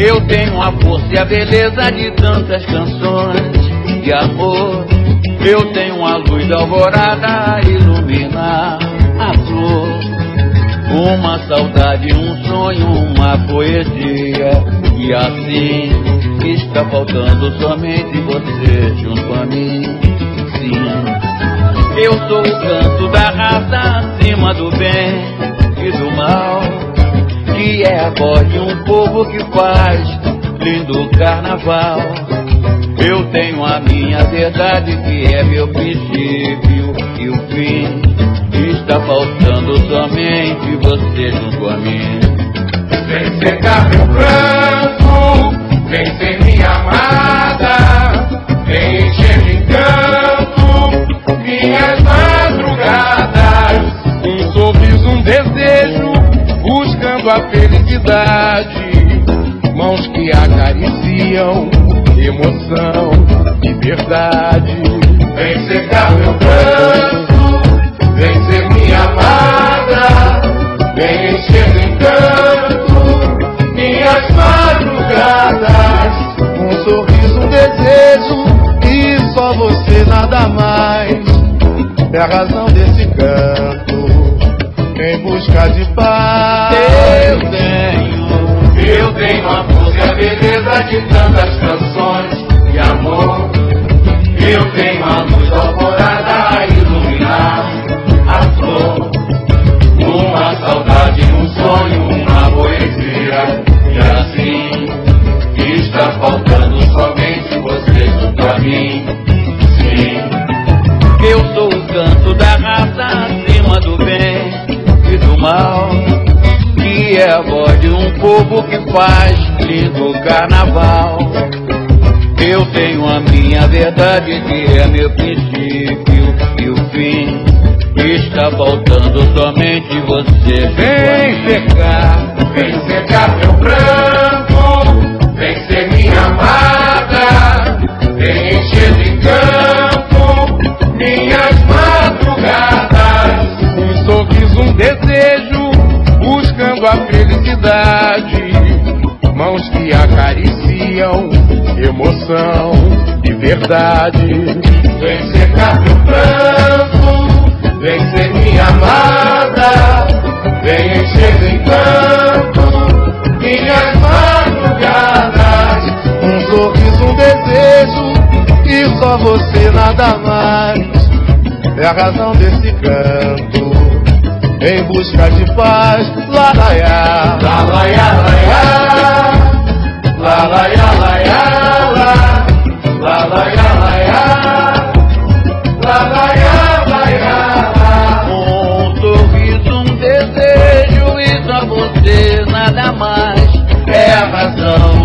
Eu tenho a força e a beleza de tantas canções de amor. Eu tenho a luz da alvorada a iluminar a flor. Uma saudade, um sonho, uma poesia. E assim está faltando somente você junto a mim. Sim, eu sou o canto da raça acima do bem e do mal, que é a voz de um povo que faz lindo carnaval. Eu tenho a minha verdade, que é meu princípio e o fim. Está faltando somente você junto a mim. Vem secar meu pranto, vem ser minha amada, vem encher de encanto minhas madrugadas. Um sorriso, um desejo, buscando a felicidade. Mãos que acariciam, emoção e verdade. Vem secar meu pranto, vem ser minha amada, vem encher de encanto minhas madrugadas. Um sorriso, um desejo, e só você, nada mais. É a razão desse canto, em busca de paz. Eu tenho a força e a beleza de tantas canções de amor. Eu tenho a luz da alvorada a iluminar a flor. Uma saudade, um sonho, uma poesia. E assim está faltando somente você junto a mim. Sim, eu sou o canto da raça acima do bem e do mal, que é a voz de um povo que faz lindo carnaval. Eu tenho a minha verdade, que é meu princípio e o fim. Está faltando somente você. Vem secar meu pranto, vem ser minha amada, vem encher de encanto minhas madrugadas. Um sorriso, um desejo, buscando a felicidade. Mãos que acariciam, emoção e verdade. Vem secar meu pranto, vem ser minha amada, vem encher de encanto minhas madrugadas. Um sorriso, um desejo, e só você, nada mais. É a razão desse canto, em busca de paz. Lá, lá, ya, lá, lá, ya, lá, ya. La la ya la ya la, la la ya la ya, la la ya la ya la. Um sorriso, um desejo, e só você, nada mais. É a razão